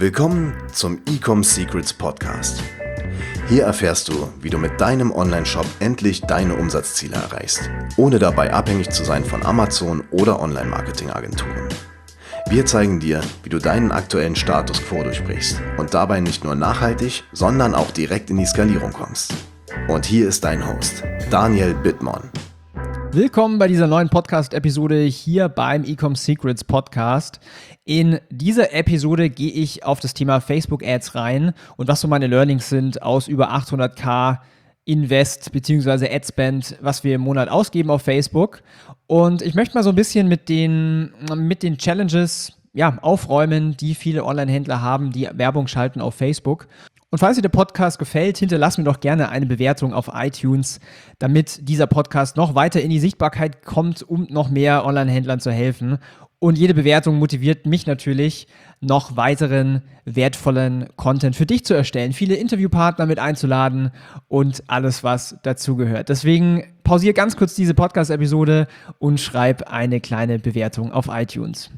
Willkommen zum Ecom Secrets Podcast. Hier erfährst du, wie du mit deinem Online-Shop endlich deine Umsatzziele erreichst, ohne dabei abhängig zu sein von Amazon oder Online-Marketing-Agenturen. Wir zeigen dir, wie du deinen aktuellen Status quo durchbrichst und dabei nicht nur nachhaltig, sondern auch direkt in die Skalierung kommst. Und hier ist dein Host, Daniel Bittmann. Willkommen bei dieser neuen Podcast-Episode hier beim Ecom Secrets Podcast. In dieser Episode gehe ich auf das Thema Facebook-Ads rein und was so meine Learnings sind aus über 800.000 Invest bzw. Adspend, was wir im Monat ausgeben auf Facebook. Und ich möchte mal so ein bisschen mit den Challenges aufräumen, die viele Online-Händler haben, die Werbung schalten auf Facebook. Und falls dir der Podcast gefällt, hinterlass mir doch gerne eine Bewertung auf iTunes, damit dieser Podcast noch weiter in die Sichtbarkeit kommt, um noch mehr Online-Händlern zu helfen. Und jede Bewertung motiviert mich natürlich, noch weiteren wertvollen Content für dich zu erstellen, viele Interviewpartner mit einzuladen und alles, was dazugehört. Deswegen pausiere ganz kurz diese Podcast-Episode und schreib eine kleine Bewertung auf iTunes.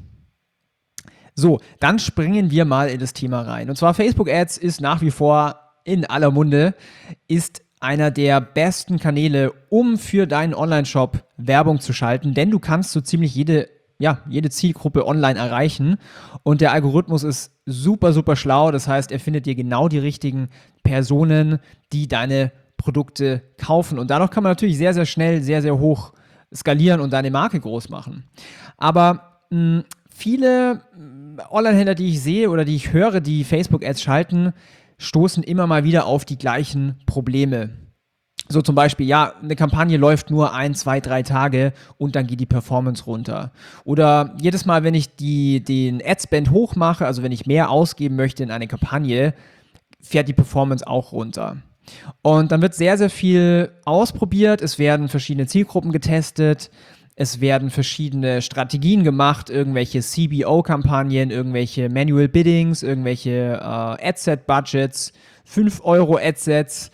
So, dann springen wir mal in das Thema rein. Und zwar Facebook Ads ist nach wie vor in aller Munde, ist einer der besten Kanäle, um für deinen Online-Shop Werbung zu schalten, denn du kannst so ziemlich jede Zielgruppe online erreichen und der Algorithmus ist super, super schlau. Das heißt, er findet dir genau die richtigen Personen, die deine Produkte kaufen. Und dadurch kann man natürlich sehr, sehr schnell, sehr, sehr hoch skalieren und deine Marke groß machen. Aber viele Online-Händler, die ich sehe oder die ich höre, die Facebook-Ads schalten, stoßen immer mal wieder auf die gleichen Probleme. So zum Beispiel, eine Kampagne läuft nur 1, 2, 3 Tage und dann geht die Performance runter. Oder jedes Mal, wenn ich den Adspend hochmache, also wenn ich mehr ausgeben möchte in eine Kampagne, fährt die Performance auch runter. Und dann wird sehr, sehr viel ausprobiert, es werden verschiedene Zielgruppen getestet, es werden verschiedene Strategien gemacht, irgendwelche CBO-Kampagnen, irgendwelche Manual Biddings, irgendwelche Adset-Budgets, 5 Euro Adsets,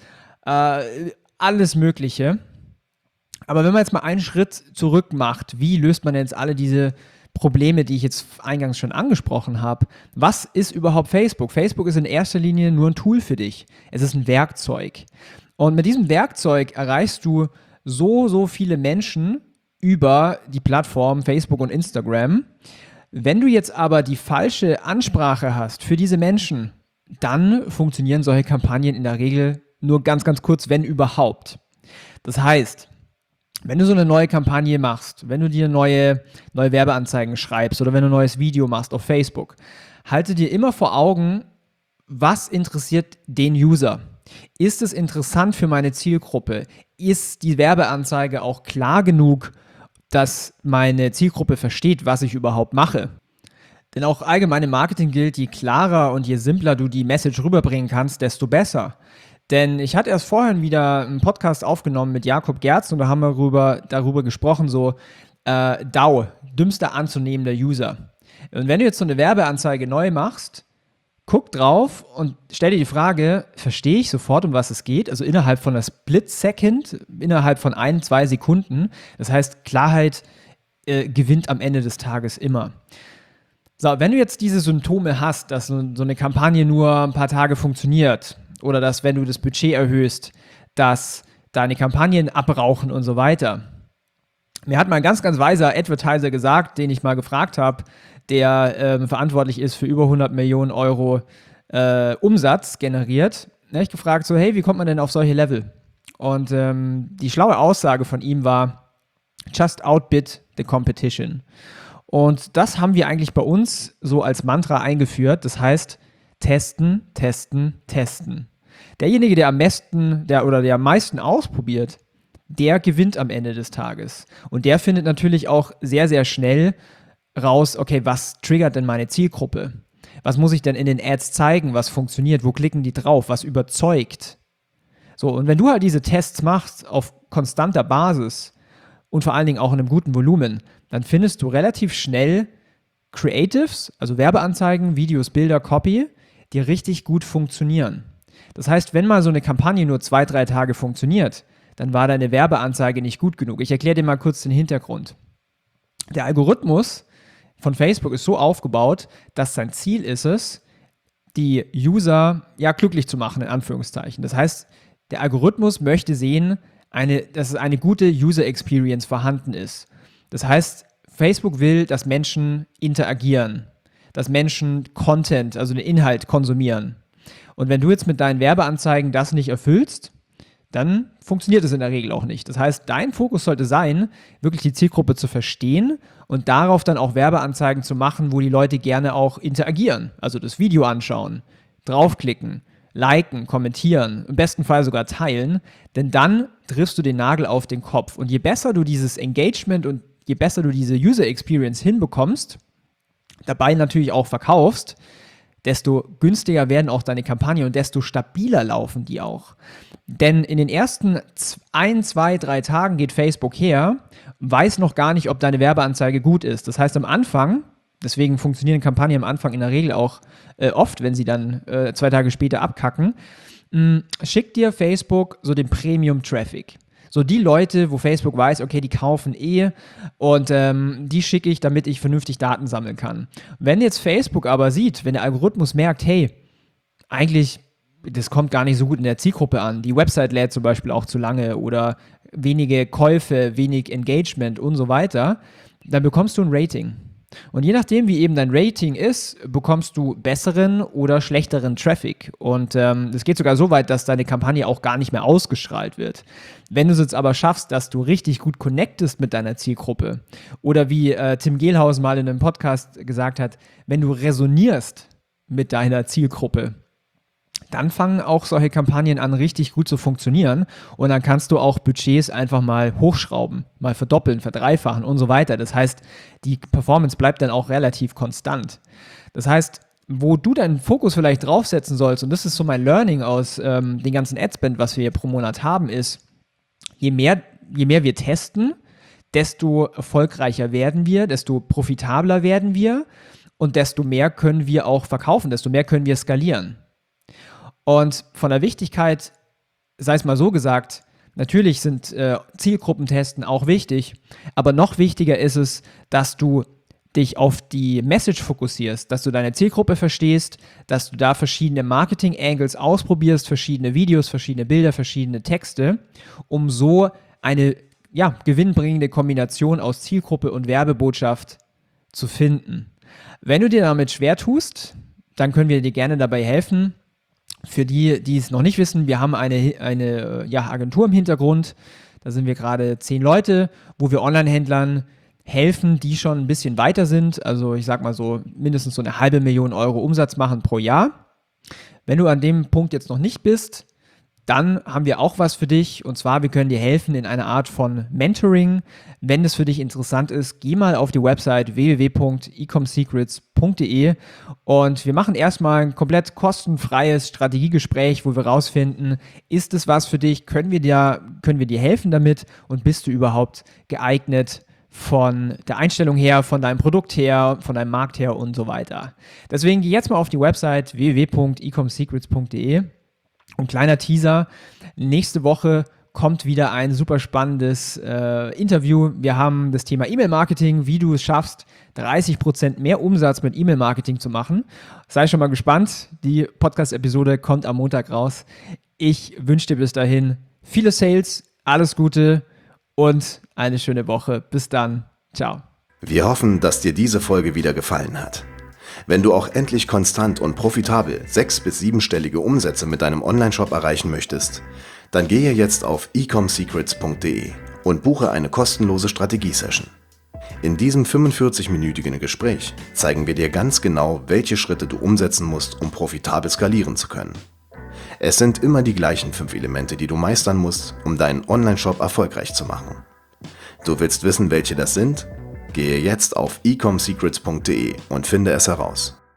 alles Mögliche. Aber wenn man jetzt mal einen Schritt zurück macht, wie löst man jetzt alle diese Probleme, die ich jetzt eingangs schon angesprochen habe? Was ist überhaupt Facebook? Facebook ist in erster Linie nur ein Tool für dich. Es ist ein Werkzeug. Und mit diesem Werkzeug erreichst du so viele Menschen über die Plattform Facebook und Instagram. Wenn du jetzt aber die falsche Ansprache hast für diese Menschen, dann funktionieren solche Kampagnen in der Regel nur ganz, ganz kurz, wenn überhaupt. Das heißt, wenn du so eine neue Kampagne machst, wenn du dir neue Werbeanzeigen schreibst oder wenn du ein neues Video machst auf Facebook, halte dir immer vor Augen, was interessiert den User? Ist es interessant für meine Zielgruppe? Ist die Werbeanzeige auch klar genug, dass meine Zielgruppe versteht, was ich überhaupt mache? Denn auch allgemein im Marketing gilt, je klarer und je simpler du die Message rüberbringen kannst, desto besser. Denn ich hatte erst vorhin wieder einen Podcast aufgenommen mit Jakob Gerz und da haben wir darüber gesprochen, DAU, dümmster anzunehmender User. Und wenn du jetzt so eine Werbeanzeige neu machst, guck drauf und stell dir die Frage, verstehe ich sofort, um was es geht? Also innerhalb von einer Split-Second, innerhalb von 1, 2 Sekunden. Das heißt, Klarheit gewinnt am Ende des Tages immer. So, wenn du jetzt diese Symptome hast, dass so eine Kampagne nur ein paar Tage funktioniert oder dass, wenn du das Budget erhöhst, dass deine Kampagnen abrauchen und so weiter. Mir hat mal ein ganz, ganz weiser Advertiser gesagt, den ich mal gefragt habe, der verantwortlich ist für über 100 Millionen Euro Umsatz generiert. Da habe ich gefragt, hey, wie kommt man denn auf solche Level? Und die schlaue Aussage von ihm war, just outbid the competition. Und das haben wir eigentlich bei uns so als Mantra eingeführt. Das heißt, testen, testen, testen. Derjenige, der am meisten ausprobiert, der gewinnt am Ende des Tages. Und der findet natürlich auch sehr, sehr schnell raus, okay, was triggert denn meine Zielgruppe? Was muss ich denn in den Ads zeigen? Was funktioniert? Wo klicken die drauf? Was überzeugt? So, und wenn du halt diese Tests machst auf konstanter Basis und vor allen Dingen auch in einem guten Volumen, dann findest du relativ schnell Creatives, also Werbeanzeigen, Videos, Bilder, Copy, die richtig gut funktionieren. Das heißt, wenn mal so eine Kampagne nur 2, 3 Tage funktioniert, dann war deine Werbeanzeige nicht gut genug. Ich erkläre dir mal kurz den Hintergrund. Der Algorithmus von Facebook ist so aufgebaut, dass sein Ziel ist es, die User glücklich zu machen, in Anführungszeichen. Das heißt, der Algorithmus möchte sehen, dass eine gute User Experience vorhanden ist. Das heißt, Facebook will, dass Menschen interagieren, dass Menschen Content, also den Inhalt konsumieren. Und wenn du jetzt mit deinen Werbeanzeigen das nicht erfüllst, dann funktioniert es in der Regel auch nicht. Das heißt, dein Fokus sollte sein, wirklich die Zielgruppe zu verstehen und darauf dann auch Werbeanzeigen zu machen, wo die Leute gerne auch interagieren. Also das Video anschauen, draufklicken, liken, kommentieren, im besten Fall sogar teilen, denn dann triffst du den Nagel auf den Kopf. Und je besser du dieses Engagement und je besser du diese User Experience hinbekommst, dabei natürlich auch verkaufst, desto günstiger werden auch deine Kampagnen und desto stabiler laufen die auch. Denn in den ersten 1, 2, 3 Tagen geht Facebook her, weiß noch gar nicht, ob deine Werbeanzeige gut ist. Das heißt am Anfang, deswegen funktionieren Kampagnen am Anfang in der Regel auch oft, wenn sie dann 2 Tage später abkacken, schickt dir Facebook so den Premium-Traffic. So die Leute, wo Facebook weiß, okay, die kaufen und die schicke ich, damit ich vernünftig Daten sammeln kann. Wenn jetzt Facebook aber sieht, wenn der Algorithmus merkt, hey, eigentlich, das kommt gar nicht so gut in der Zielgruppe an, die Website lädt zum Beispiel auch zu lange oder wenige Käufe, wenig Engagement und so weiter, dann bekommst du ein Rating. Und je nachdem, wie eben dein Rating ist, bekommst du besseren oder schlechteren Traffic. Und es geht sogar so weit, dass deine Kampagne auch gar nicht mehr ausgestrahlt wird. Wenn du es jetzt aber schaffst, dass du richtig gut connectest mit deiner Zielgruppe oder wie Tim Gehlhausen mal in einem Podcast gesagt hat, wenn du resonierst mit deiner Zielgruppe, dann fangen auch solche Kampagnen an, richtig gut zu funktionieren und dann kannst du auch Budgets einfach mal hochschrauben, mal verdoppeln, verdreifachen und so weiter. Das heißt, die Performance bleibt dann auch relativ konstant. Das heißt, wo du deinen Fokus vielleicht draufsetzen sollst, und das ist so mein Learning aus den ganzen Adspend, was wir hier pro Monat haben, ist, je mehr wir testen, desto erfolgreicher werden wir, desto profitabler werden wir und desto mehr können wir auch verkaufen, desto mehr können wir skalieren. Und von der Wichtigkeit, sei es mal so gesagt, natürlich sind Zielgruppentesten auch wichtig, aber noch wichtiger ist es, dass du dich auf die Message fokussierst, dass du deine Zielgruppe verstehst, dass du da verschiedene Marketing-Angles ausprobierst, verschiedene Videos, verschiedene Bilder, verschiedene Texte, um so eine gewinnbringende Kombination aus Zielgruppe und Werbebotschaft zu finden. Wenn du dir damit schwer tust, dann können wir dir gerne dabei helfen. Für die, die es noch nicht wissen, wir haben eine Agentur im Hintergrund, da sind wir gerade 10 Leute, wo wir Online-Händlern helfen, die schon ein bisschen weiter sind, also ich sag mal so mindestens so 500.000 Euro Umsatz machen pro Jahr. Wenn du an dem Punkt jetzt noch nicht bist, dann haben wir auch was für dich und zwar, wir können dir helfen in einer Art von Mentoring. Wenn das für dich interessant ist, geh mal auf die Website www.ecomsecrets.de und wir machen erstmal ein komplett kostenfreies Strategiegespräch, wo wir rausfinden, ist es was für dich, können wir dir helfen damit und bist du überhaupt geeignet von der Einstellung her, von deinem Produkt her, von deinem Markt her und so weiter. Deswegen geh jetzt mal auf die Website www.ecomsecrets.de. Und kleiner Teaser, nächste Woche kommt wieder ein super spannendes Interview. Wir haben das Thema E-Mail-Marketing, wie du es schaffst, 30% mehr Umsatz mit E-Mail-Marketing zu machen. Sei schon mal gespannt, die Podcast-Episode kommt am Montag raus. Ich wünsche dir bis dahin viele Sales, alles Gute und eine schöne Woche. Bis dann, ciao. Wir hoffen, dass dir diese Folge wieder gefallen hat. Wenn du auch endlich konstant und profitabel 6- bis 7-stellige Umsätze mit deinem Onlineshop erreichen möchtest, dann gehe jetzt auf ecomsecrets.de und buche eine kostenlose Strategie-Session. In diesem 45-minütigen Gespräch zeigen wir dir ganz genau, welche Schritte du umsetzen musst, um profitabel skalieren zu können. Es sind immer die gleichen 5 Elemente, die du meistern musst, um deinen Onlineshop erfolgreich zu machen. Du willst wissen, welche das sind? Gehe jetzt auf ecomsecrets.de und finde es heraus.